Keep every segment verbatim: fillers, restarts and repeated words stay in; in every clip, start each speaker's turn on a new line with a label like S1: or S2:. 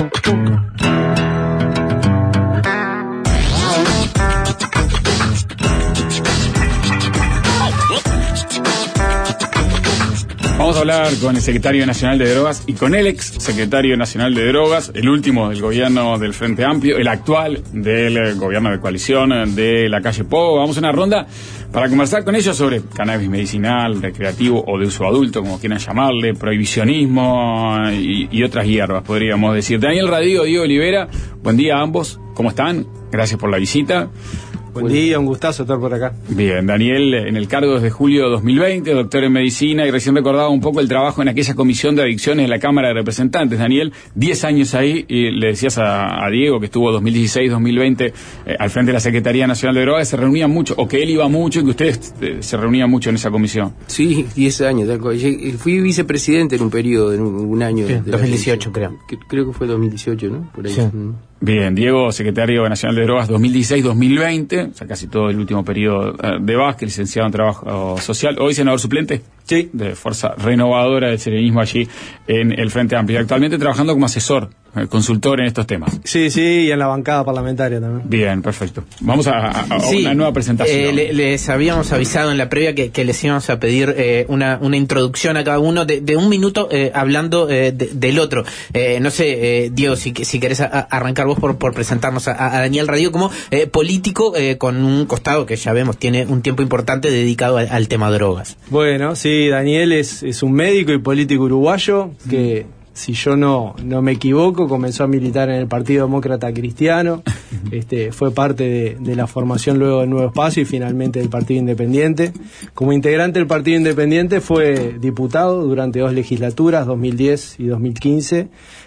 S1: Vamos a hablar con el secretario nacional de Drogas y con el ex secretario nacional de Drogas, el último del gobierno del Frente Amplio, el actual del gobierno de coalición de la calle Pou. Vamos a una ronda para conversar con ellos sobre cannabis medicinal, recreativo o de uso adulto, como quieran llamarle, prohibicionismo y, y otras hierbas, podríamos decir. Daniel Radío, Diego Olivera, buen día a ambos. ¿Cómo están? Gracias por la visita.
S2: Buen día, un gustazo estar por acá.
S1: Bien, Daniel, en el cargo desde julio de dos mil veinte, doctor en medicina, y recién recordaba un poco el trabajo en aquella comisión de adicciones de la Cámara de Representantes. Daniel, diez años ahí, y le decías a, a Diego que estuvo dos mil dieciséis dos mil veinte eh, al frente de la Secretaría Nacional de Drogas, se reunían mucho, o que él iba mucho y que ustedes eh, se reunían mucho en esa comisión.
S3: Sí, diez años. Fui vicepresidente en un periodo, en un, un año.
S2: Sí, dos mil dieciocho, creo.
S3: Creo que fue dos mil dieciocho, ¿no? Por ahí.
S2: Sí.
S1: Bien, Diego, secretario nacional de Drogas dos mil dieciséis dos mil veinte, o sea, casi todo el último periodo eh, de Vázquez, licenciado en Trabajo Social, hoy senador suplente.
S2: Sí.
S1: De Fuerza Renovadora del Serenismo allí en el Frente Amplio, actualmente trabajando como asesor, eh, consultor en estos temas.
S2: Sí, sí, y en la bancada parlamentaria también.
S1: Bien, perfecto. Vamos a, a, a
S4: sí,
S1: una nueva presentación.
S4: Eh, le, les habíamos avisado en la previa que, que les íbamos a pedir eh, una, una introducción a cada uno de, de un minuto eh, hablando eh, de, del otro. Eh, no sé, eh, Diego, si, si querés a, a arrancar vos por, por presentarnos a, a Daniel Radío como eh, político eh, con un costado que ya vemos tiene un tiempo importante dedicado al, al tema drogas.
S2: Bueno, sí, Daniel es, es un médico y político uruguayo que, si yo no, no me equivoco, comenzó a militar en el Partido Demócrata Cristiano, este, fue parte de, de la formación luego del Nuevo Espacio y finalmente del Partido Independiente. Como integrante del Partido Independiente fue diputado durante dos legislaturas, dos mil diez y dos mil quince,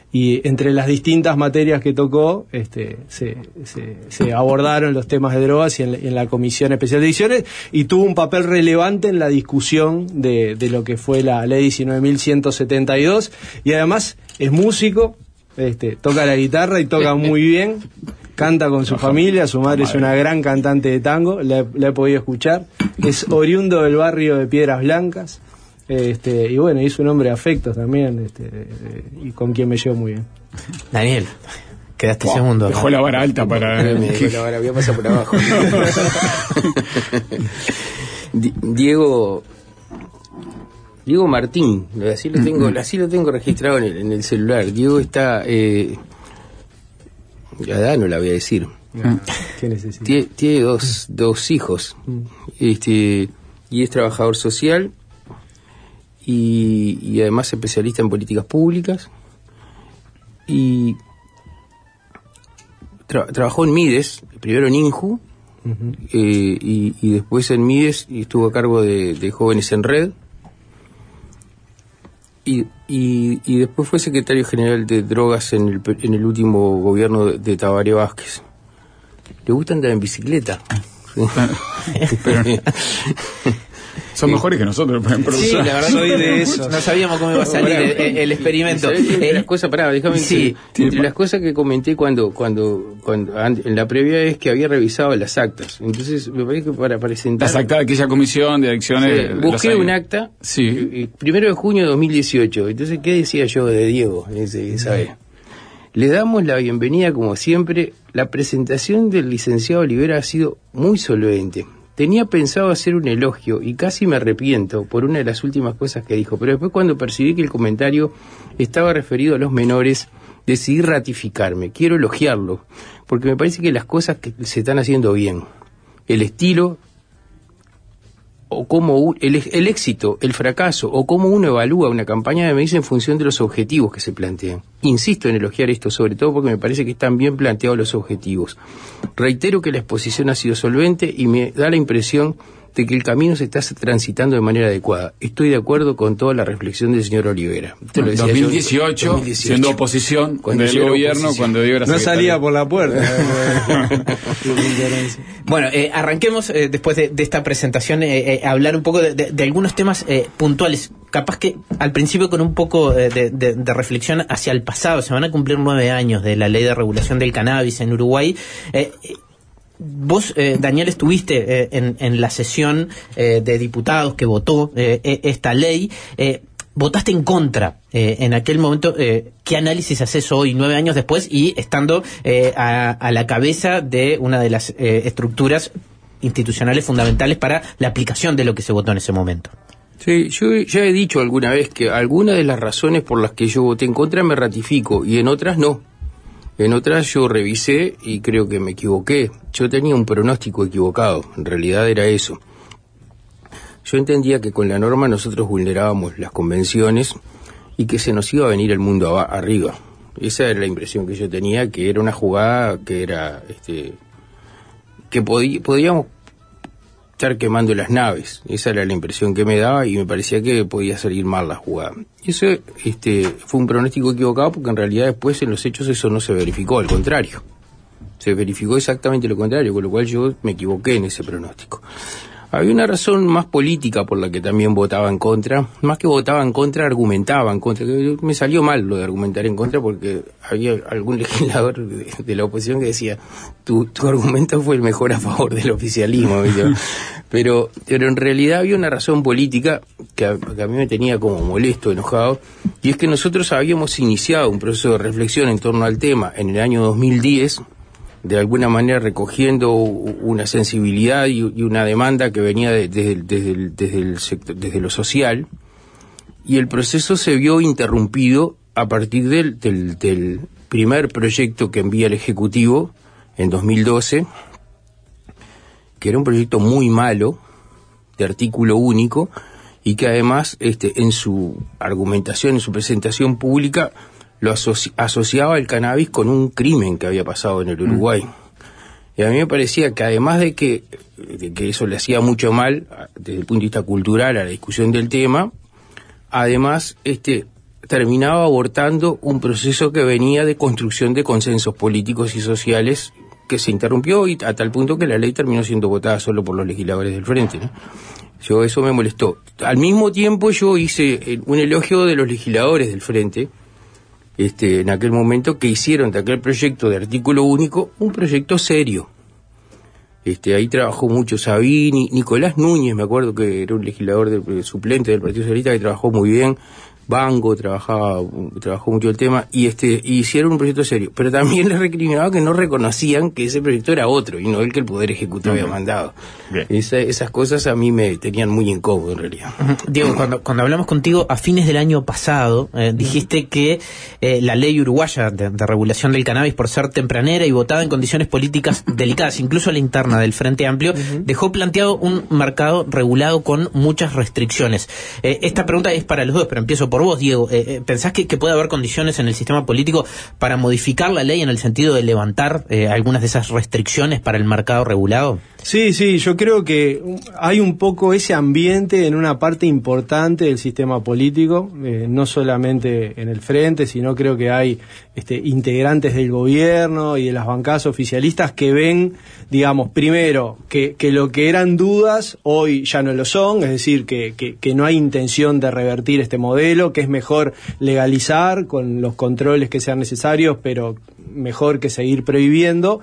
S2: y entre las distintas materias que tocó este, se, se, se abordaron los temas de drogas y en, en la Comisión Especial de Adicciones, y tuvo un papel relevante en la discusión de, de lo que fue la Ley diecinueve mil ciento setenta y dos, y además es músico, este, toca la guitarra y toca muy bien, canta con su familia, su madre es una gran cantante de tango, la, la he podido escuchar, es oriundo del barrio de Piedras Blancas. Este, y bueno, hizo un hombre de afectos también, este, eh, y con quien me llevo muy bien.
S4: Daniel, quedaste wow, segundo.
S1: Dejó la vara alta para...
S3: Me dejó la vara, voy a pasar por abajo. Diego... Diego Martín, así lo tengo, así lo tengo registrado en el, en el celular. Diego está... Eh, la edad no la voy a decir.
S2: ¿Qué necesita?
S3: Tiene, tiene dos, dos hijos. Este, y es trabajador social. Y, y además especialista en políticas públicas, y tra- trabajó en Mides, primero en INJU, uh-huh. eh, y, y después en Mides, y estuvo a cargo de, de Jóvenes en Red, y, y, y después fue secretario general de Drogas en el, en el último gobierno de, de Tabaré Vázquez. ¿Le gusta andar en bicicleta?
S1: Pero... Son mejores que nosotros, por ejemplo.
S4: Sí, la verdad, soy de eso. No sabíamos cómo iba a salir el, el, el experimento.
S3: Entre las cosas, pará, déjame
S4: sí,
S3: decir, entre las cosas que comenté cuando, cuando, cuando en la previa es que había revisado las actas. Entonces, me parece que para presentar...
S1: Las actas de aquella comisión de adicciones...
S3: Sí, busqué un acta,
S1: sí.
S3: primero de junio de dos mil dieciocho. Entonces, ¿qué decía yo de Diego ese, esa vez? Le damos la bienvenida, como siempre. La presentación del licenciado Olivera ha sido muy solvente. Tenía pensado hacer un elogio y casi me arrepiento por una de las últimas cosas que dijo, pero después cuando percibí que el comentario estaba referido a los menores, decidí ratificarme. Quiero elogiarlo, porque me parece que las cosas que se están haciendo bien, el estilo, o cómo el, el éxito, el fracaso, o cómo uno evalúa una campaña de medicina en función de los objetivos que se plantean. Insisto en elogiar esto, sobre todo porque me parece que están bien planteados los objetivos. Reitero que la exposición ha sido solvente y me da la impresión de que el camino se está transitando de manera adecuada. Estoy de acuerdo con toda la reflexión del señor Olivera.
S1: Te lo decía dos mil dieciocho, yo, dos mil dieciocho, siendo oposición cuando del gobierno, oposición. Cuando dio la
S2: no salía por la puerta.
S4: Bueno, eh, arranquemos eh, después de, de esta presentación eh, eh, a hablar un poco de, de, de algunos temas eh, puntuales. Capaz que al principio con un poco de, de, de reflexión hacia el pasado. Se van a cumplir nueve años de la ley de regulación del cannabis en Uruguay. Eh, Vos, eh, Daniel, estuviste eh, en, en la sesión eh, de diputados que votó eh, esta ley. Eh, votaste en contra eh, en aquel momento. Eh, ¿Qué análisis haces hoy, nueve años después, y estando eh, a, a la cabeza de una de las eh, estructuras institucionales fundamentales para la aplicación de lo que se votó en ese momento?
S3: Sí, yo ya he dicho alguna vez que algunas de las razones por las que yo voté en contra me ratifico y en otras no. En otras yo revisé y creo que me equivoqué. Yo tenía un pronóstico equivocado, en realidad era eso. Yo entendía que con la norma nosotros vulnerábamos las convenciones y que se nos iba a venir el mundo arriba. Esa era la impresión que yo tenía, que era una jugada que era, este, que podí, podíamos estar quemando las naves. Esa era la impresión que me daba y me parecía que podía salir mal la jugada. Eso este, fue un pronóstico equivocado porque en realidad después en los hechos eso no se verificó, al contrario. Se verificó exactamente lo contrario, con lo cual yo me equivoqué en ese pronóstico. Había una razón más política por la que también votaba en contra. Más que votaba en contra, argumentaba en contra. Me salió mal lo de argumentar en contra porque había algún legislador de, de la oposición que decía tu, tu argumento fue el mejor a favor del oficialismo. pero, pero en realidad había una razón política que a, que a mí me tenía como molesto, enojado, y es que nosotros habíamos iniciado un proceso de reflexión en torno al tema en el año dos mil diez, de alguna manera recogiendo una sensibilidad y una demanda que venía de, desde, desde, el, desde, el sector, desde lo social, y el proceso se vio interrumpido a partir del, del, del primer proyecto que envía el Ejecutivo en dos mil doce, que era un proyecto muy malo, de artículo único, y que además este, en su argumentación, en su presentación pública, lo asoci- asociaba el cannabis con un crimen que había pasado en el Uruguay. Mm. Y a mí me parecía que además de que, de que eso le hacía mucho mal desde el punto de vista cultural a la discusión del tema, además este terminaba abortando un proceso que venía de construcción de consensos políticos y sociales que se interrumpió y a tal punto que la ley terminó siendo votada solo por los legisladores del Frente, ¿no? Yo, eso me molestó. Al mismo tiempo yo hice un elogio de los legisladores del Frente, Este, en aquel momento, que hicieron de aquel proyecto de artículo único un proyecto serio. Este, ahí trabajó mucho Sabini, Nicolás Núñez, me acuerdo que era un legislador del, suplente del Partido Socialista que trabajó muy bien, Bango trabajaba, trabajó mucho el tema, y este, y hicieron un proyecto serio, pero también les recriminaba que no reconocían que ese proyecto era otro, y no el que el Poder Ejecutivo uh-huh. había mandado. Esa, esas cosas a mí me tenían muy incómodo, en realidad.
S4: Uh-huh. Diego, cuando, cuando hablamos contigo a fines del año pasado, eh, dijiste uh-huh. que eh, la ley uruguaya de, de regulación del cannabis, por ser tempranera y votada en condiciones políticas delicadas, incluso a la interna del Frente Amplio, uh-huh. dejó planteado un mercado regulado con muchas restricciones. Eh, esta pregunta es para los dos, pero empiezo por por vos, Diego. Eh, ¿Pensás que, que puede haber condiciones en el sistema político para modificar la ley en el sentido de levantar eh, algunas de esas restricciones para el mercado regulado?
S2: Sí, sí, yo creo que hay un poco ese ambiente en una parte importante del sistema político, eh, no solamente en el Frente, sino creo que hay este, integrantes del gobierno y de las bancadas oficialistas que ven, digamos, primero, que, que lo que eran dudas hoy ya no lo son, es decir, que, que, que no hay intención de revertir este modelo, que es mejor legalizar con los controles que sean necesarios, pero mejor que seguir prohibiendo,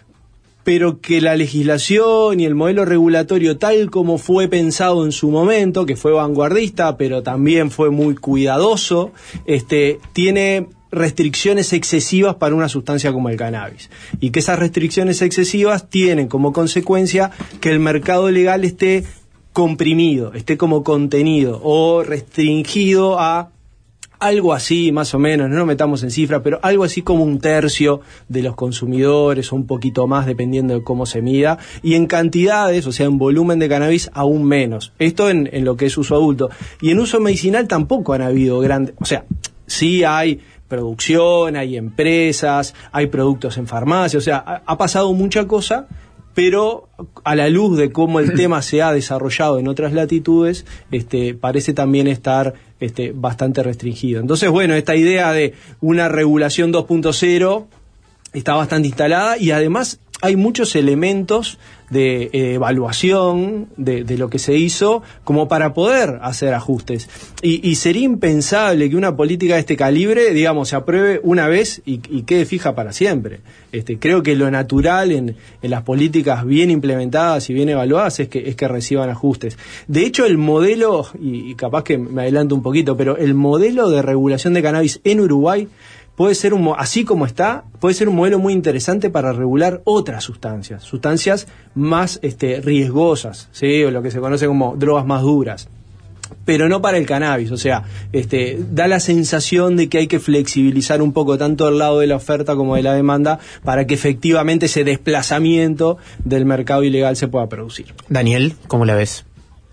S2: pero que la legislación y el modelo regulatorio tal como fue pensado en su momento, que fue vanguardista, pero también fue muy cuidadoso, este, tiene restricciones excesivas para una sustancia como el cannabis, y que esas restricciones excesivas tienen como consecuencia que el mercado legal esté comprimido, esté como contenido o restringido a algo así, más o menos, no nos metamos en cifras, pero algo así como un tercio de los consumidores, o un poquito más, dependiendo de cómo se mida, y en cantidades, o sea, en volumen de cannabis, aún menos. Esto en, en lo que es uso adulto. Y en uso medicinal tampoco han habido grandes, o sea, sí hay producción, hay empresas, hay productos en farmacia, o sea, ha, ha pasado mucha cosa, pero a la luz de cómo el tema se ha desarrollado en otras latitudes, este, parece también estar este, bastante restringido. Entonces, bueno, esta idea de una regulación dos punto cero está bastante instalada, y además hay muchos elementos de eh, evaluación de, de lo que se hizo como para poder hacer ajustes. Y, y sería impensable que una política de este calibre, digamos, se apruebe una vez y, y quede fija para siempre. Este, creo que lo natural en, en las políticas bien implementadas y bien evaluadas es que, es que reciban ajustes. De hecho, el modelo, y, y capaz que me adelanto un poquito, pero el modelo de regulación de cannabis en Uruguay puede ser, un, así como está, puede ser un modelo muy interesante para regular otras sustancias, sustancias más este, riesgosas, ¿sí? O lo que se conoce como drogas más duras, pero no para el cannabis. O sea, este, da la sensación de que hay que flexibilizar un poco tanto el lado de la oferta como de la demanda para que efectivamente ese desplazamiento del mercado ilegal se pueda producir.
S4: Daniel, ¿cómo la ves?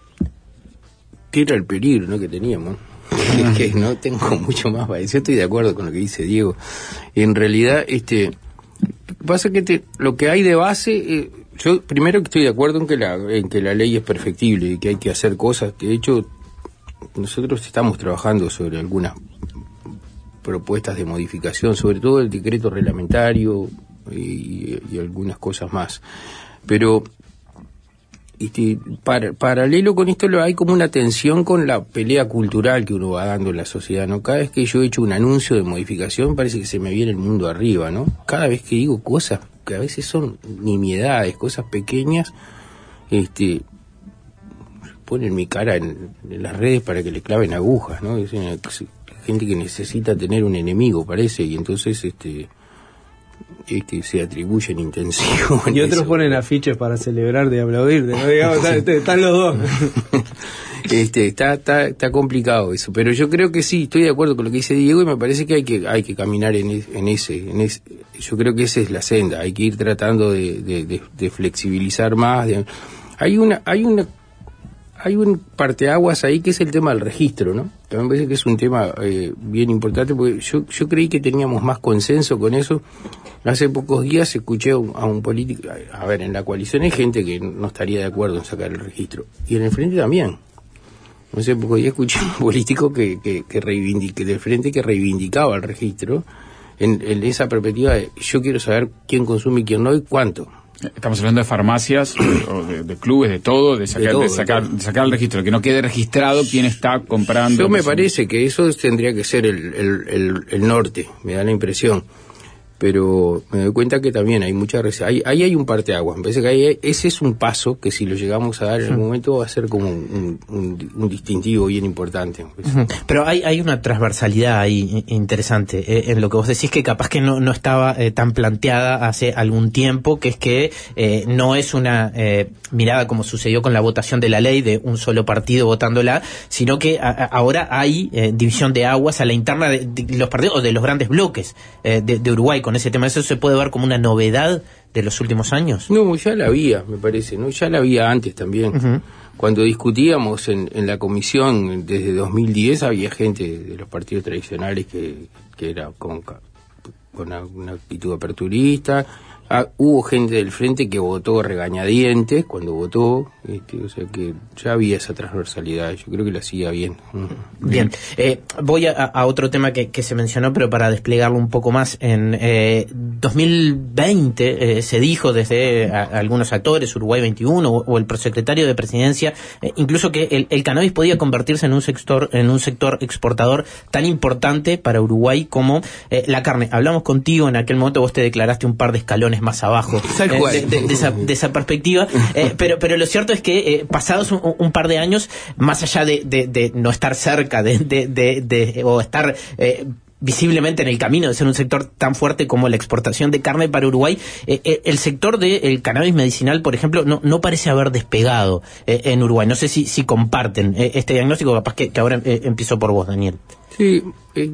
S3: Que era el peligro, ¿no?, que teníamos. Es que no tengo mucho más para decir. Yo estoy de acuerdo con lo que dice Diego. En realidad, este, pasa que te, lo que hay de base, eh, yo primero que estoy de acuerdo en que la en que la ley es perfectible y que hay que hacer cosas. Que de hecho nosotros estamos trabajando sobre algunas propuestas de modificación, sobre todo el decreto reglamentario y, y algunas cosas más. Pero Este, par, paralelo con esto hay como una tensión con la pelea cultural que uno va dando en la sociedad, ¿no? Cada vez que yo he hecho un anuncio de modificación parece que se me viene el mundo arriba, ¿no? Cada vez que digo cosas que a veces son nimiedades, cosas pequeñas, este, ponen mi cara en, en las redes para que le claven agujas, ¿no? Es una, gente que necesita tener un enemigo, parece, y entonces este Este, se atribuyen intención.
S2: Y otros
S3: eso.
S2: ponen afiches para celebrar de aplaudir, ¿no? Digamos, están, están los dos.
S3: Este, está, está, está complicado eso, pero yo creo que sí, estoy de acuerdo con lo que dice Diego y me parece que hay que, hay que caminar en, es, en ese, en ese, yo creo que esa es la senda, hay que ir tratando de, de, de, de flexibilizar más. De, hay una, hay una, hay un parteaguas ahí que es el tema del registro, ¿no? También me parece que es un tema eh, bien importante porque yo, yo creí que teníamos más consenso con eso. Hace pocos días escuché a un político, a ver, en la coalición hay gente que no estaría de acuerdo en sacar el registro, y en el frente también. No sé, pocos días escuché a un político que, que, que reivindique, del frente que reivindicaba el registro, en, en esa perspectiva de yo quiero saber quién consume y quién no y cuánto.
S1: Estamos hablando de farmacias, o de, de clubes, de todo, de sacar, de, todo, de, sacar, de, de sacar el registro, que no quede registrado quién está comprando.
S3: Yo me parece que eso tendría que ser el, el, el, el norte, me da la impresión. Pero me doy cuenta que también hay mucha resa. Ahí hay, hay un parteaguas. Me parece que hay, ese es un paso que si lo llegamos a dar en algún momento va a ser como un, un, un distintivo bien importante.
S4: Pero hay, hay una transversalidad ahí interesante eh, en lo que vos decís, que capaz que no, no estaba eh, tan planteada hace algún tiempo, que es que eh, no es una eh, mirada como sucedió con la votación de la ley de un solo partido votándola, sino que a, a, ahora hay eh, división de aguas a la interna de, de los partidos o de los grandes bloques eh, de, de Uruguay con ese tema. ¿Eso se puede ver como una novedad de los últimos años?
S3: No, ya la había, me parece, ¿no? Ya la había antes también. Uh-huh. Cuando discutíamos en, en la comisión desde dos mil diez había gente de los partidos tradicionales que, que era con, con una, una actitud aperturista. Ah, hubo gente del frente que votó regañadientes cuando votó, este, o sea que ya había esa transversalidad, yo creo que lo hacía bien.
S4: Bien, eh, voy a, a otro tema que, que se mencionó, pero para desplegarlo un poco más. En eh, dos mil veinte eh, se dijo desde a, a algunos actores, Uruguay veintiuno o, o el prosecretario de Presidencia, eh, incluso que el, el cannabis podía convertirse en un sector en un sector exportador tan importante para Uruguay como eh, la carne. Hablamos contigo en aquel momento, vos te declaraste un par de escalones más abajo eh, de, de, de, esa, de esa perspectiva, eh, pero pero lo cierto es que eh, pasados un, un par de años, más allá de, de, de no estar cerca de, de, de, de o estar eh, visiblemente en el camino de ser un sector tan fuerte como la exportación de carne para Uruguay, eh, eh, el sector del cannabis medicinal, por ejemplo, no, no parece haber despegado eh, en Uruguay. No sé si, si comparten eh, este diagnóstico, capaz que, que ahora eh, empiezo por vos, Daniel.
S3: Sí, eh,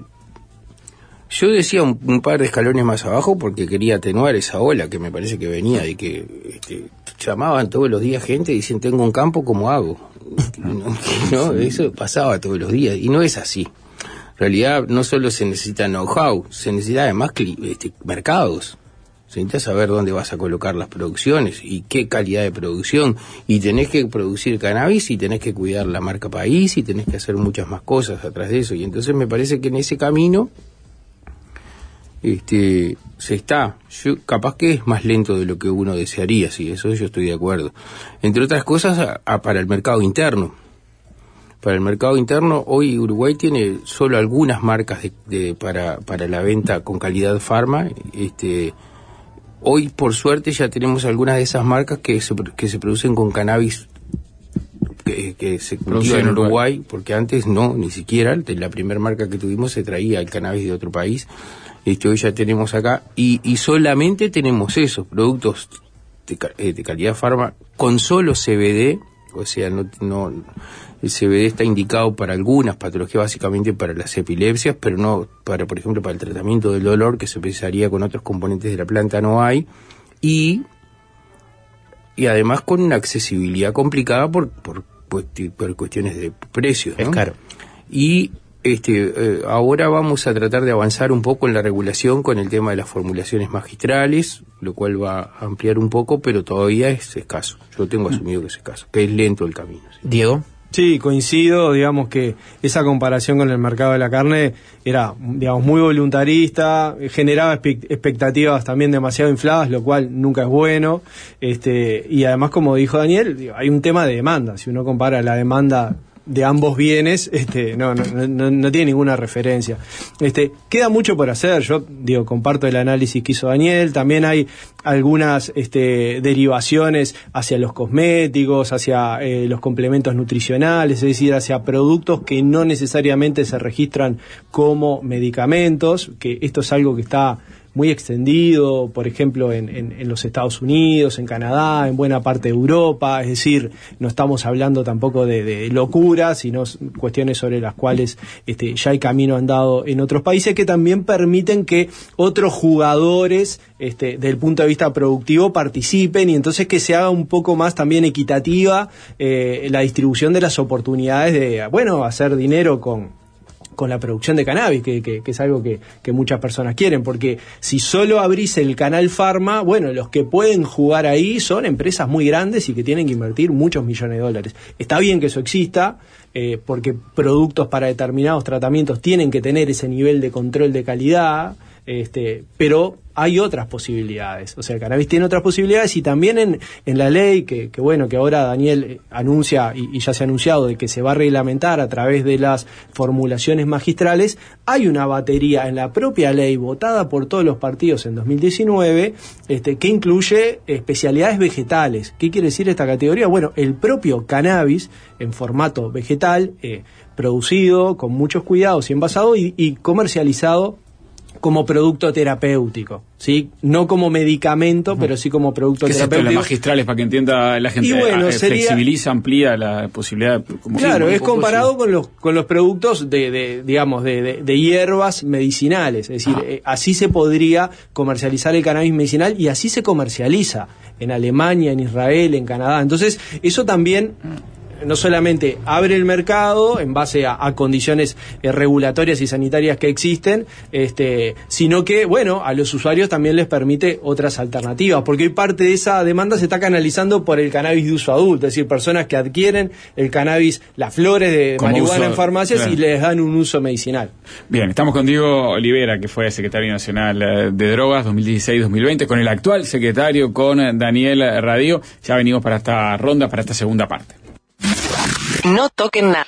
S3: yo decía un, un par de escalones más abajo porque quería atenuar esa ola que me parece que venía de que este, llamaban todos los días gente y dicen tengo un campo, ¿cómo hago? No, no, eso pasaba todos los días y no es así. En realidad no solo se necesita know-how, se necesita además este, mercados. Se necesita saber dónde vas a colocar las producciones y qué calidad de producción, y tenés que producir cannabis y tenés que cuidar la marca país y tenés que hacer muchas más cosas atrás de eso, y entonces me parece que en ese camino este, se está, yo, capaz que es más lento de lo que uno desearía, sí, eso yo estoy de acuerdo. Entre otras cosas, a, a, para el mercado interno. Para el mercado interno, hoy Uruguay tiene solo algunas marcas de, de, para, para la venta con calidad farma. Este, hoy, por suerte, ya tenemos algunas de esas marcas que se, que se producen con cannabis que, que se cultiva en Uruguay, porque antes no, ni siquiera, de la primera marca que tuvimos se traía el cannabis de otro país. Este, hoy ya tenemos acá, y, y solamente tenemos esos productos de, de calidad farma con solo C B D, o sea, no, no, el C B D está indicado para algunas patologías, básicamente para las epilepsias, pero no para, por ejemplo, para el tratamiento del dolor, que se precisaría con otros componentes de la planta, no hay, y, y además con una accesibilidad complicada por, por, por, por cuestiones de precios, ¿no?
S4: Es caro.
S3: Y Este, eh, ahora vamos a tratar de avanzar un poco en la regulación con el tema de las formulaciones magistrales, lo cual va a ampliar un poco, pero todavía es escaso. Yo tengo asumido que es escaso, que es lento el camino. ¿Sí?
S4: Diego.
S2: Sí, coincido, digamos que esa comparación con el mercado de la carne era, digamos, muy voluntarista, generaba expectativas también demasiado infladas, lo cual nunca es bueno, este, y además, como dijo Daniel, digo, hay un tema de demanda. Si uno compara la demanda de ambos bienes, este, no, no, no, no tiene ninguna referencia. Este, queda mucho por hacer. Yo digo, comparto el análisis que hizo Daniel. También hay algunas este, derivaciones hacia los cosméticos, hacia eh, los complementos nutricionales, es decir, hacia productos que no necesariamente se registran como medicamentos, que esto es algo que está muy extendido, por ejemplo, en, en, en los Estados Unidos, en Canadá, en buena parte de Europa. Es decir, no estamos hablando tampoco de, de locuras, sino cuestiones sobre las cuales este, ya hay camino andado en otros países, que también permiten que otros jugadores, este, desde el punto de vista productivo, participen, y entonces que se haga un poco más también equitativa eh, la distribución de las oportunidades de, bueno, hacer dinero con con la producción de cannabis, que, que, que es algo que, que muchas personas quieren, porque si solo abrís el canal Farma, bueno, los que pueden jugar ahí son empresas muy grandes y que tienen que invertir muchos millones de dólares. Está bien que eso exista, eh, porque productos para determinados tratamientos tienen que tener ese nivel de control de calidad, este, pero hay otras posibilidades. O sea, el cannabis tiene otras posibilidades, y también en, en la ley, que, que bueno, que ahora Daniel anuncia, y, y ya se ha anunciado, de que se va a reglamentar a través de las formulaciones magistrales, hay una batería en la propia ley votada por todos los partidos en dos mil diecinueve, este, que incluye especialidades vegetales. ¿Qué quiere decir esta categoría? Bueno, el propio cannabis en formato vegetal, eh, producido con muchos cuidados y envasado y, y comercializado como producto terapéutico, ¿sí? No como medicamento, uh-huh. pero sí como producto
S1: ¿Qué
S2: terapéutico.
S1: ¿Qué es esto? Las magistrales, para que entienda la gente.
S2: Y bueno,
S1: eh,
S2: sería,
S1: flexibiliza, amplía la posibilidad. Como
S2: claro,
S1: sí,
S2: es comparado sí. con los con los productos de, de digamos, de, de, de hierbas medicinales. Es decir, ah. eh, así se podría comercializar el cannabis medicinal, y así se comercializa en Alemania, en Israel, en Canadá. Entonces, eso también no solamente abre el mercado en base a, a condiciones eh, regulatorias y sanitarias que existen, este, sino que, bueno, a los usuarios también les permite otras alternativas, porque hoy parte de esa demanda se está canalizando por el cannabis de uso adulto, es decir, personas que adquieren el cannabis, las flores de como marihuana uso, en farmacias, claro, y les dan un uso medicinal.
S1: Bien, estamos con Diego Olivera, que fue secretario nacional de Drogas dos mil dieciséis dos mil veinte, con el actual secretario, con Daniel Radio. Ya venimos para esta ronda, para esta segunda parte.
S5: No toquen nada.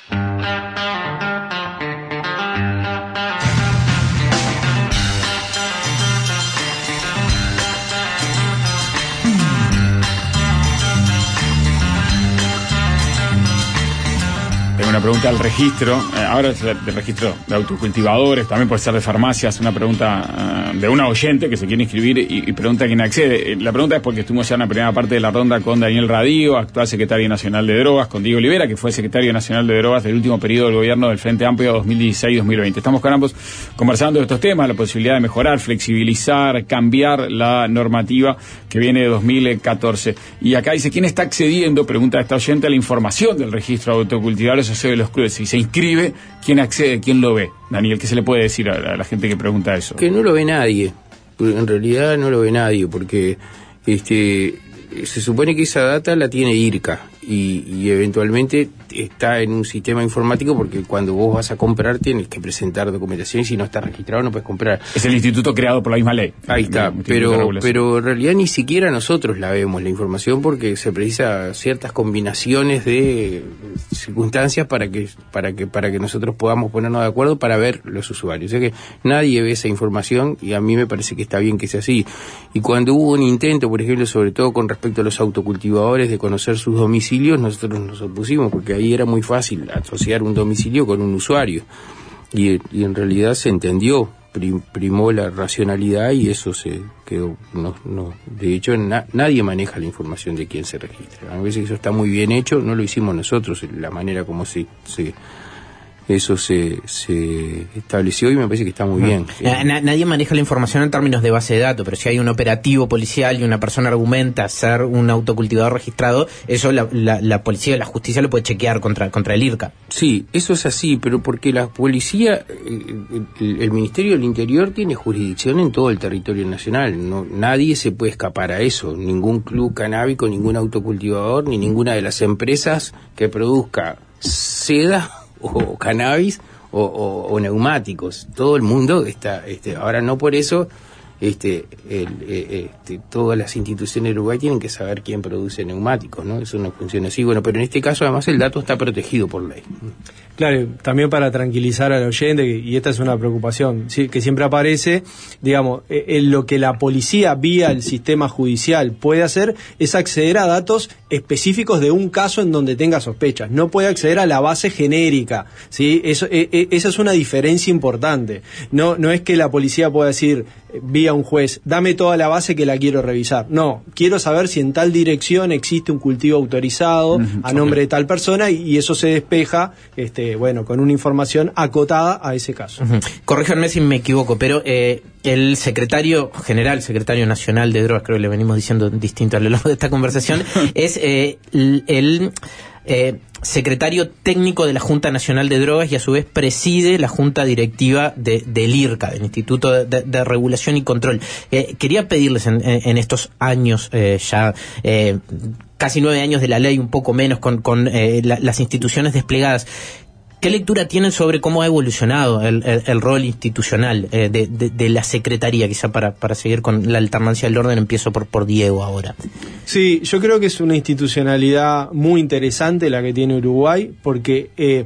S1: Tengo una pregunta al registro, eh, ahora es del registro de autocultivadores, también puede ser de farmacias, una pregunta uh, de una oyente que se quiere inscribir y, y pregunta quién accede. Eh, la pregunta es porque estuvimos ya en la primera parte de la ronda con Daniel Radio, actual secretario nacional de Drogas, con Diego Olivera, que fue secretario nacional de Drogas del último periodo del gobierno del Frente Amplio dos mil dieciséis dos mil veinte. Estamos con ambos conversando de estos temas, la posibilidad de mejorar, flexibilizar, cambiar la normativa que viene de dos mil catorce. Y acá dice, ¿quién está accediendo, pregunta esta oyente, a la información del registro de autocultivadores de los clubes? Si se inscribe, ¿quién accede? ¿Quién lo ve? Daniel, ¿qué se le puede decir a la gente que pregunta eso?
S3: Que no lo ve nadie. En realidad no lo ve nadie, porque este se supone que esa data la tiene IRCA, y, y eventualmente está en un sistema informático, porque cuando vos vas a comprar tienes que presentar documentación y si no está registrado no puedes comprar.
S1: Es el instituto creado por la misma ley.
S3: Ahí está, pero, pero en realidad ni siquiera nosotros la vemos la información, porque se precisa ciertas combinaciones de circunstancias para que para que para que nosotros podamos ponernos de acuerdo para ver los usuarios. O sea que nadie ve esa información y a mí me parece que está bien que sea así. Y cuando hubo un intento, por ejemplo, sobre todo con respecto a los autocultivadores, de conocer sus domicilios, nosotros nos opusimos, porque ahí era muy fácil asociar un domicilio con un usuario. Y, y en realidad se entendió, prim, primó la racionalidad y eso se quedó. No, no, de hecho, na, nadie maneja la información de quién se registra. A veces eso está muy bien hecho, no lo hicimos nosotros, la manera como se... se eso se, se estableció y me parece que está muy bien.
S4: Eh, nadie maneja la información en términos de base de datos, pero si hay un operativo policial y una persona argumenta ser un autocultivador registrado, eso la, la, la policía y la justicia lo puede chequear contra, contra el IRCA.
S3: Sí, eso es así, pero porque la policía, el, el, el Ministerio del Interior tiene jurisdicción en todo el territorio nacional. No, nadie se puede escapar a eso. Ningún club canábico, ningún autocultivador, ni ninguna de las empresas que produzca seda o cannabis o, o, o neumáticos. Todo el mundo está, este, ahora no por eso, este, el, este, todas las instituciones de Uruguay tienen que saber quién produce neumáticos, ¿no? Eso no funciona así. Bueno, pero en este caso además el dato está protegido por ley.
S2: Claro, también para tranquilizar al oyente, y esta es una preocupación ¿sí? que siempre aparece, digamos, en lo que la policía vía el sistema judicial puede hacer es acceder a datos específicos de un caso en donde tenga sospechas. No puede acceder a la base genérica, ¿sí? Eso, e, esa es una diferencia importante. No, no es que la policía pueda decir vía un juez, dame toda la base que la quiero revisar. No, quiero saber si en tal dirección existe un cultivo autorizado uh-huh, a nombre okay. de tal persona, y, y eso se despeja, este, bueno, con una información acotada a ese caso.
S4: Uh-huh. Corríjanme si me equivoco, pero eh, el secretario general, secretario nacional de drogas, creo que le venimos diciendo distinto a lo largo de esta conversación, es eh, el... el eh, secretario técnico de la Junta Nacional de Drogas y a su vez preside la Junta Directiva de, del IRCA, del Instituto de, de, de Regulación y Control. Eh, quería pedirles en, en estos años, eh, ya eh, casi nueve años de la ley, un poco menos, con, con eh, la, las instituciones desplegadas, ¿qué lectura tienen sobre cómo ha evolucionado el, el, el rol institucional eh, de, de, de la Secretaría? Quizá para, para seguir con la alternancia del orden, empiezo por, por Diego ahora.
S2: Sí, yo creo que es una institucionalidad muy interesante la que tiene Uruguay, porque eh,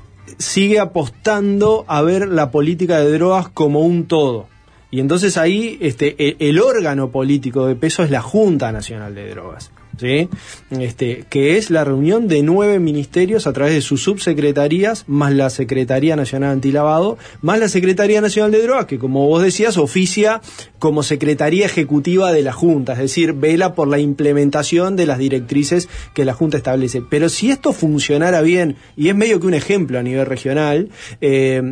S2: sigue apostando a ver la política de drogas como un todo. Y entonces ahí este, el, el órgano político de peso es la Junta Nacional de Drogas. ¿Sí? Este, que es la reunión de nueve ministerios a través de sus subsecretarías, más la Secretaría Nacional Antilavado, más la Secretaría Nacional de Drogas, que como vos decías, oficia como Secretaría Ejecutiva de la Junta, es decir, vela por la implementación de las directrices que la Junta establece. Pero si esto funcionara bien, y es medio que un ejemplo a nivel regional, eh,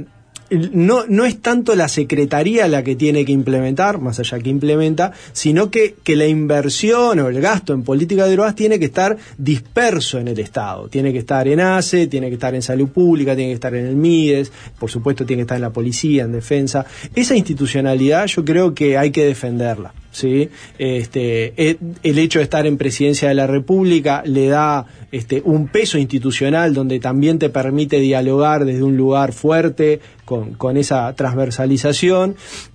S2: No, no es tanto la Secretaría la que tiene que implementar, más allá que implementa, sino que, que la inversión o el gasto en política de drogas tiene que estar disperso en el Estado. Tiene que estar en A C E, tiene que estar en Salud Pública, tiene que estar en el MIDES, por supuesto tiene que estar en la Policía, en Defensa. Esa institucionalidad yo creo que hay que defenderla. ¿Sí? Este, el hecho de estar en Presidencia de la República le da este, un peso institucional donde también te permite dialogar desde un lugar fuerte con, con esa transversalización.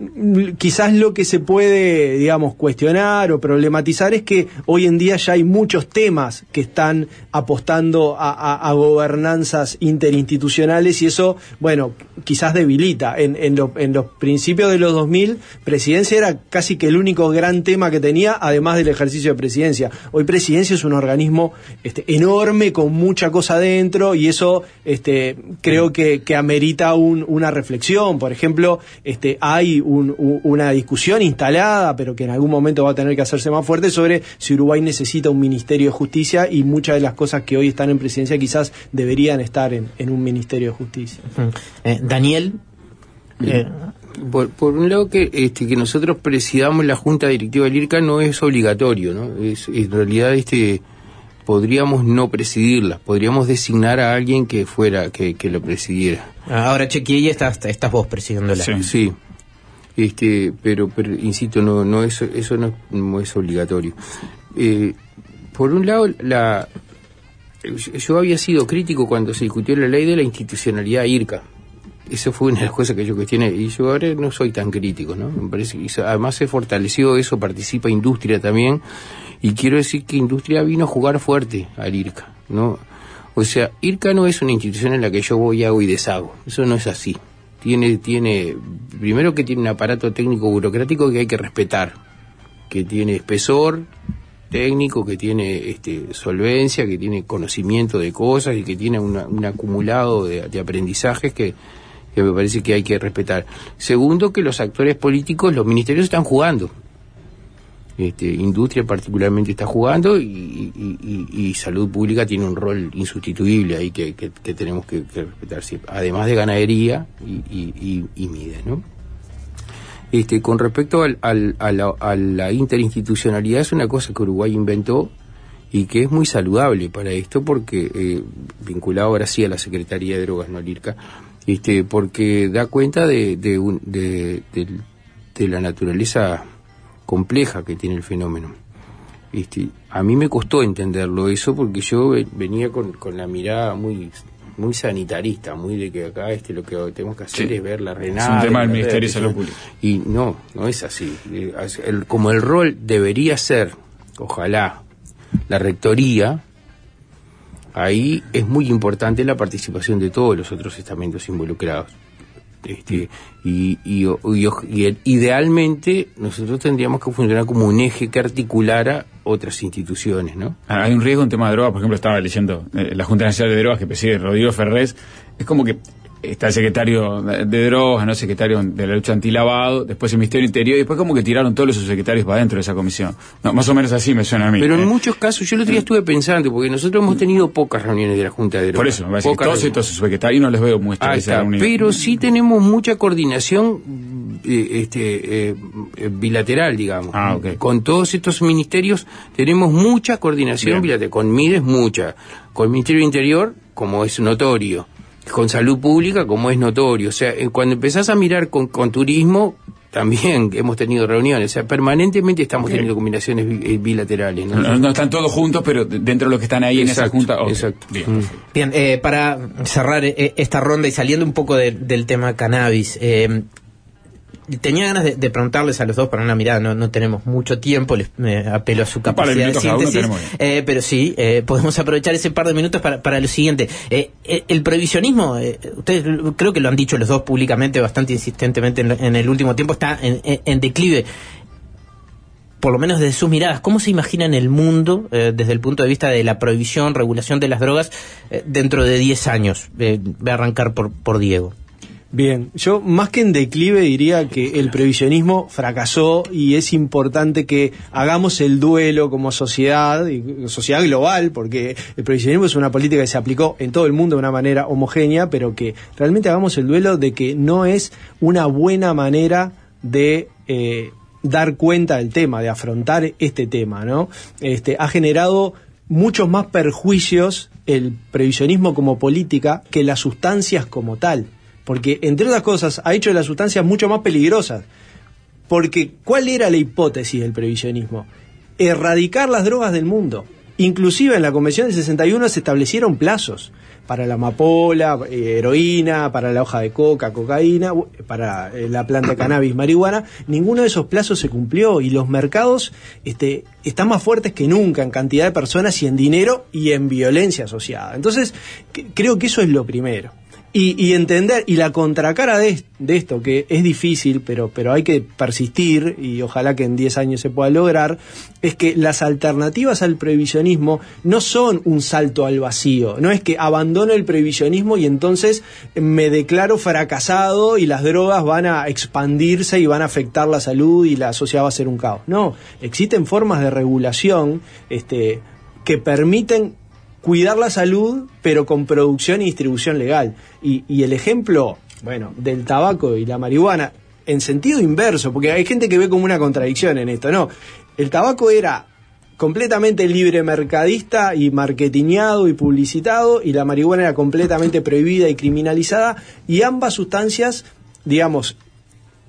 S2: Quizás lo que se puede, digamos, cuestionar o problematizar es que hoy en día ya hay muchos temas que están apostando a, a, a gobernanzas interinstitucionales y eso, bueno, quizás debilita. En, en, lo, en los principios de los dos mil, Presidencia era casi que el único gran tema que tenía, además del ejercicio de presidencia. Hoy Presidencia es un organismo este, enorme, con mucha cosa dentro, y eso este, creo que, que amerita un, una reflexión. Por ejemplo, este, hay un, un, una discusión instalada, pero que en algún momento va a tener que hacerse más fuerte, sobre si Uruguay necesita un Ministerio de Justicia, y muchas de las cosas que hoy están en Presidencia quizás deberían estar en, en un Ministerio de Justicia.
S4: Uh-huh. eh, Daniel... Eh,
S3: Por, por un lado que este que nosotros presidamos la Junta Directiva del IRCA no es obligatorio, ¿no? Es, en realidad este podríamos no presidirla, podríamos designar a alguien que fuera que, que lo presidiera.
S4: Ahora chequeé y estás, estás vos presidiéndola.
S3: Sí, sí. Este, pero, pero insisto, no, no es, eso no, no es obligatorio. Eh, por un lado la yo había sido crítico cuando se discutió la ley de la institucionalidad IRCA. Esa fue una de las cosas que yo cuestioné, y yo ahora no soy tan crítico, ¿no? Me parece que además se fortaleció eso, participa industria también, y quiero decir que industria vino a jugar fuerte al IRCA, ¿no? O sea, IRCA no es una institución en la que yo voy, hago y deshago, eso no es así. Tiene, tiene, primero que tiene un aparato técnico burocrático que hay que respetar, que tiene espesor técnico, que tiene este, solvencia, que tiene conocimiento de cosas y que tiene una, un acumulado de, de aprendizajes que, que me parece que hay que respetar. Segundo, que los actores políticos, los ministerios están jugando. Este, industria particularmente está jugando y, y, y, y salud pública tiene un rol insustituible ahí que, que, que tenemos que, que respetar siempre, además de ganadería y, y, y, y MIDE, ¿no? Este, con respecto al, al, a, la, a la interinstitucionalidad, es una cosa que Uruguay inventó y que es muy saludable para esto porque, eh, vinculado ahora sí a la Secretaría de Drogas, no al IRCA, este, porque da cuenta de, de, un, de, de, de la naturaleza compleja que tiene el fenómeno. Este, a mí me costó entenderlo eso porque yo venía con, con la mirada muy muy sanitarista, muy de que acá este lo que tenemos que hacer sí. es ver la renada.
S1: Es un tema del Ministerio de Salud Pública.
S3: Y no, no es así. El, como el rol debería ser, ojalá, la rectoría, ahí es muy importante la participación de todos los otros estamentos involucrados. Este, y, y, y, y idealmente nosotros tendríamos que funcionar como un eje que articulara otras instituciones, ¿no?
S1: Hay un riesgo en tema de drogas, por ejemplo, estaba leyendo eh, la Junta Nacional de Drogas que preside Rodrigo Ferrés, es como que está el secretario de, de drogas, no el secretario de la lucha antilavado, después el Ministerio Interior, y después como que tiraron todos los subsecretarios para adentro de esa comisión. No, más o menos así me suena a mí.
S3: Pero en
S1: eh.
S3: muchos casos, yo el otro día estuve pensando, porque nosotros hemos tenido pocas reuniones de la Junta de Drogas.
S1: Por eso, me parece que todos estos subsecretarios no les veo muestras de esa reunión.
S3: Pero sí tenemos mucha coordinación eh, este, eh, bilateral, digamos.
S1: Ah, okay.
S3: Con todos estos ministerios tenemos mucha coordinación Bien. bilateral. Con MIDES mucha. Con el Ministerio Interior, como es notorio. Con salud pública, como es notorio. O sea, cuando empezás a mirar con, con turismo, también hemos tenido reuniones. O sea, permanentemente estamos okay. teniendo combinaciones bilaterales. ¿no?
S1: No, no están todos juntos, pero dentro de los que están ahí exacto, en esa junta. Okay.
S3: Exacto.
S1: Bien,
S3: mm.
S4: Bien eh, para cerrar eh, esta ronda y saliendo un poco de, del tema cannabis, eh, tenía ganas de, de preguntarles a los dos para una mirada, no, no tenemos mucho tiempo, les eh, apelo a su capacidad de síntesis, eh, pero sí, eh, podemos aprovechar ese par de minutos para, para lo siguiente. Eh, eh, el prohibicionismo, eh, ustedes creo que lo han dicho los dos públicamente, bastante insistentemente en, en el último tiempo, está en, en, en declive. Por lo menos desde sus miradas, ¿cómo se imaginan el mundo eh, desde el punto de vista de la prohibición, regulación de las drogas eh, dentro de diez años? Eh, voy a arrancar por, por Diego.
S2: Bien, yo más que en declive diría que el prohibicionismo fracasó y es importante que hagamos el duelo como sociedad, y sociedad global, porque el prohibicionismo es una política que se aplicó en todo el mundo de una manera homogénea, pero que realmente hagamos el duelo de que no es una buena manera de eh, dar cuenta del tema, de afrontar este tema, ¿no? Este, ha generado muchos más perjuicios el prohibicionismo como política que las sustancias como tal. Porque, entre otras cosas, ha hecho las sustancias mucho más peligrosas. Porque, ¿cuál era la hipótesis del prohibicionismo? Erradicar las drogas del mundo. Inclusive en la Convención del sesenta y uno se establecieron plazos para la amapola, eh, heroína, para la hoja de coca, cocaína, para eh, la planta de cannabis, marihuana. Ninguno de esos plazos se cumplió y los mercados este, están más fuertes que nunca en cantidad de personas y en dinero y en violencia asociada. Entonces, que, creo que eso es lo primero. Y, y entender, y la contracara de, de esto, que es difícil, pero, pero hay que persistir, y ojalá que en diez años se pueda lograr, es que las alternativas al prohibicionismo no son un salto al vacío, no es que abandono el prohibicionismo y entonces me declaro fracasado y las drogas van a expandirse y van a afectar la salud y la sociedad va a ser un caos. No, existen formas de regulación este, que permiten cuidar la salud, pero con producción y distribución legal. Y, y el ejemplo, bueno, del tabaco y la marihuana, en sentido inverso, porque hay gente que ve como una contradicción en esto, no. El tabaco era completamente libre mercadista y marketingado y publicitado, y la marihuana era completamente prohibida y criminalizada, y ambas sustancias, digamos,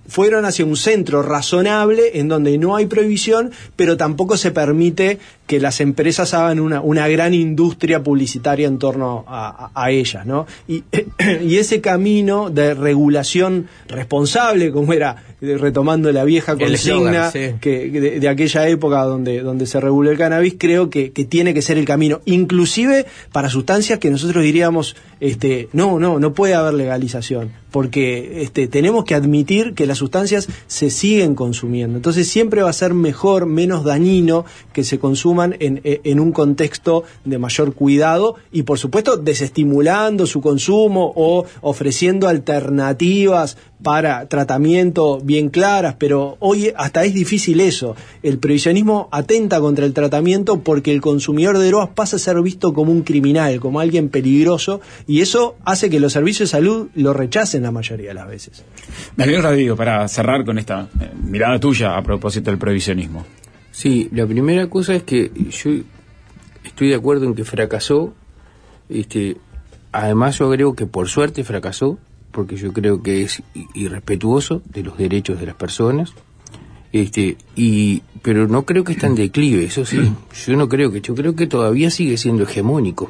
S2: fueron hacia un centro razonable en donde no hay prohibición, pero tampoco se permite que las empresas hagan una, una gran industria publicitaria en torno a, a, a ellas, ¿no? Y, y ese camino de regulación responsable, como era, retomando la vieja consigna sí. que, de, de aquella época donde, donde se reguló el cannabis, creo que, que tiene que ser el camino, inclusive para sustancias que nosotros diríamos, este, no, no, no puede haber legalización, porque este, tenemos que admitir que las sustancias se siguen consumiendo. Entonces siempre va a ser mejor, menos dañino que se consuman en, en un contexto de mayor cuidado y, por supuesto, desestimulando su consumo o ofreciendo alternativas para tratamiento bien claras, pero hoy hasta es difícil eso. El prohibicionismo atenta contra el tratamiento porque el consumidor de drogas pasa a ser visto como un criminal, como alguien peligroso, y eso hace que los servicios de salud lo rechacen la mayoría de las veces.
S1: Daniel Radillo, para cerrar con esta eh, mirada tuya a propósito del prohibicionismo.
S3: Sí, la primera cosa es que yo estoy de acuerdo en que fracasó. Este, además yo creo que por suerte fracasó, porque yo creo que es irrespetuoso de los derechos de las personas, este, y pero no creo que está en declive, eso sí, yo no creo que, yo creo que todavía sigue siendo hegemónico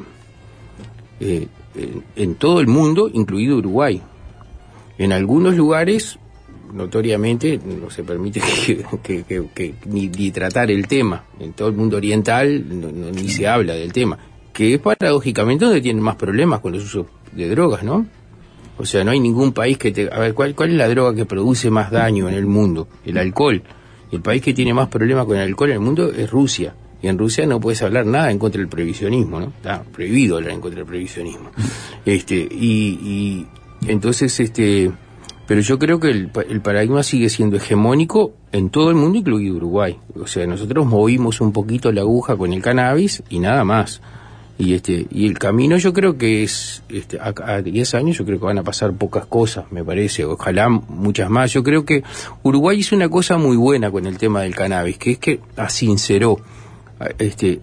S3: eh, en, en todo el mundo, incluido Uruguay. En algunos lugares, notoriamente, no se permite que, que, que, que ni, ni tratar el tema. En todo el mundo oriental no, no, ni se habla del tema, que es paradójicamente donde tienen más problemas con los usos de drogas, ¿no? O sea, no hay ningún país que te... A ver, ¿cuál, cuál es la droga que produce más daño en el mundo? El alcohol. El país que tiene más problemas con el alcohol en el mundo es Rusia. Y en Rusia no puedes hablar nada en contra del prohibicionismo, ¿no? Está prohibido hablar en contra del prohibicionismo. Este, y, y entonces, este... Pero yo creo que el, el paradigma sigue siendo hegemónico en todo el mundo, incluido Uruguay. O sea, nosotros movimos un poquito la aguja con el cannabis y nada más. Y este y el camino yo creo que es, este, a, a diez años yo creo que van a pasar pocas cosas, me parece, ojalá muchas más. Yo creo que Uruguay hizo una cosa muy buena con el tema del cannabis, que es que asinceró, este,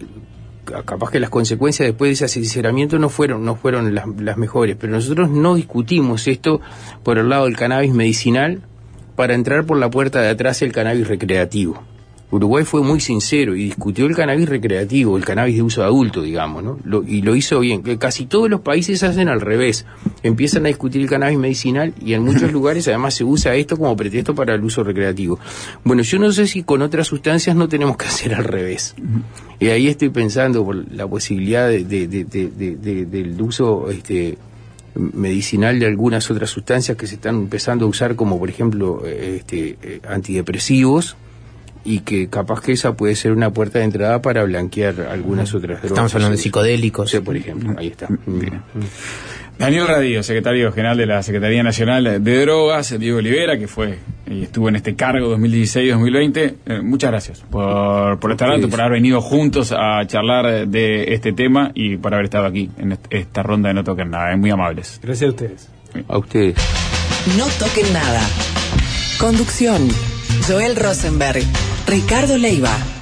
S3: capaz que las consecuencias después de ese asinceramiento no fueron, no fueron las, las mejores, pero nosotros no discutimos esto por el lado del cannabis medicinal para entrar por la puerta de atrás el cannabis recreativo. Uruguay fue muy sincero y discutió el cannabis recreativo, el cannabis de uso adulto, digamos, ¿no? Lo, y lo hizo bien. Que casi todos los países hacen al revés. Empiezan a discutir el cannabis medicinal y en muchos lugares además se usa esto como pretexto para el uso recreativo. Bueno, yo no sé si con otras sustancias no tenemos que hacer al revés. Y ahí estoy pensando por la posibilidad de, de, de, de, de, de, del uso este, medicinal de algunas otras sustancias que se están empezando a usar, como por ejemplo este, antidepresivos, y que capaz que esa puede ser una puerta de entrada para blanquear algunas otras drogas.
S4: Estamos hablando de psicodélicos.
S3: Sí, por ejemplo, ahí está.
S1: Bien. Daniel Radillo, secretario general de la Secretaría Nacional de Drogas, Diego Olivera, que fue y estuvo en este cargo dos mil dieciséis dos mil veinte. Eh, muchas gracias por, por estar alto, por haber venido juntos a charlar de este tema y por haber estado aquí en esta ronda de No Toquen Nada. Muy amables.
S2: Gracias a ustedes.
S3: A ustedes.
S5: No Toquen Nada. Conducción: Joel Rosenberg, Ricardo Leiva.